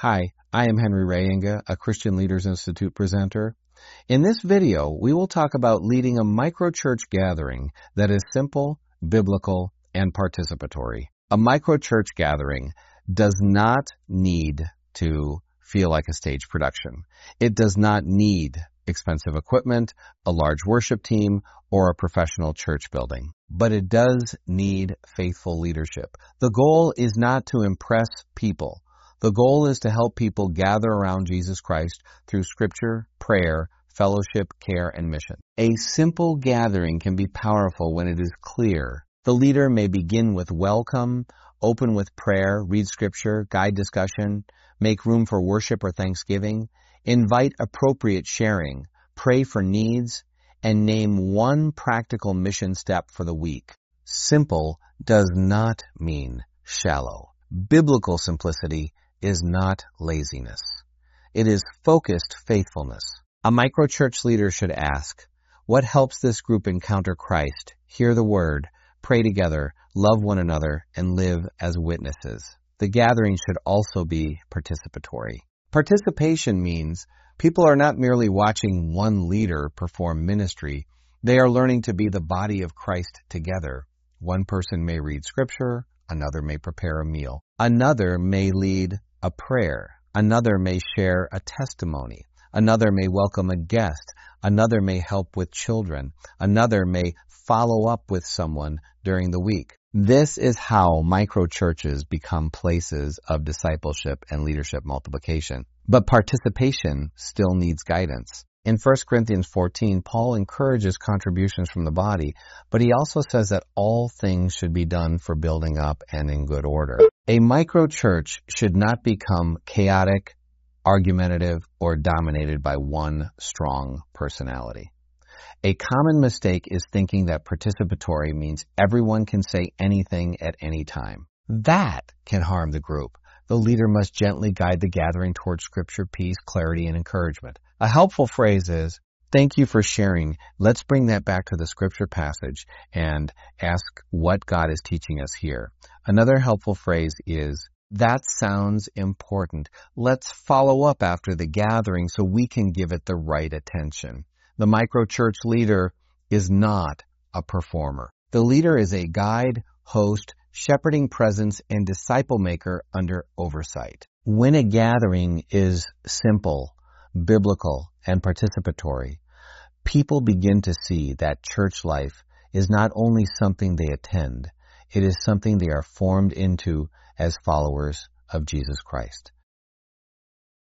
Hi, I am Henry Rayinga, a Christian Leaders Institute presenter. In this video, we will talk about leading a microchurch gathering that is simple, biblical, and participatory. A microchurch gathering does not need to feel like a stage production. It does not need expensive equipment, a large worship team, or a professional church building. But it does need faithful leadership. The goal is not to impress people. The goal is to help people gather around Jesus Christ through scripture, prayer, fellowship, care, and mission. A simple gathering can be powerful when it is clear. The leader may begin with welcome, open with prayer, read scripture, guide discussion, make room for worship or thanksgiving, invite appropriate sharing, pray for needs, and name one practical mission step for the week. Simple does not mean shallow. Biblical simplicity is not laziness. It is focused faithfulness. A microchurch leader should ask, what helps this group encounter Christ, hear the word, pray together, love one another, and live as witnesses? The gathering should also be participatory. Participation means people are not merely watching one leader perform ministry. They are learning to be the body of Christ together. One person may read scripture, another may prepare a meal, another may lead a prayer, another may share a testimony, another may welcome a guest, another may help with children, another may follow up with someone during the week. This is how microchurches become places of discipleship and leadership multiplication. But participation still needs guidance. In 1 Corinthians 14, Paul encourages contributions from the body, but he also says that all things should be done for building up and in good order. A microchurch should not become chaotic, argumentative, or dominated by one strong personality. A common mistake is thinking that participatory means everyone can say anything at any time. That can harm the group. The leader must gently guide the gathering towards scripture, peace, clarity, and encouragement. A helpful phrase is, thank you for sharing. Let's bring that back to the scripture passage and ask what God is teaching us here. Another helpful phrase is, that sounds important. Let's follow up after the gathering so we can give it the right attention. The microchurch leader is not a performer. The leader is a guide, host, shepherding presence, and disciple maker under oversight. When a gathering is simple, biblical, and participatory, people begin to see that church life is not only something they attend, it is something they are formed into as followers of Jesus Christ.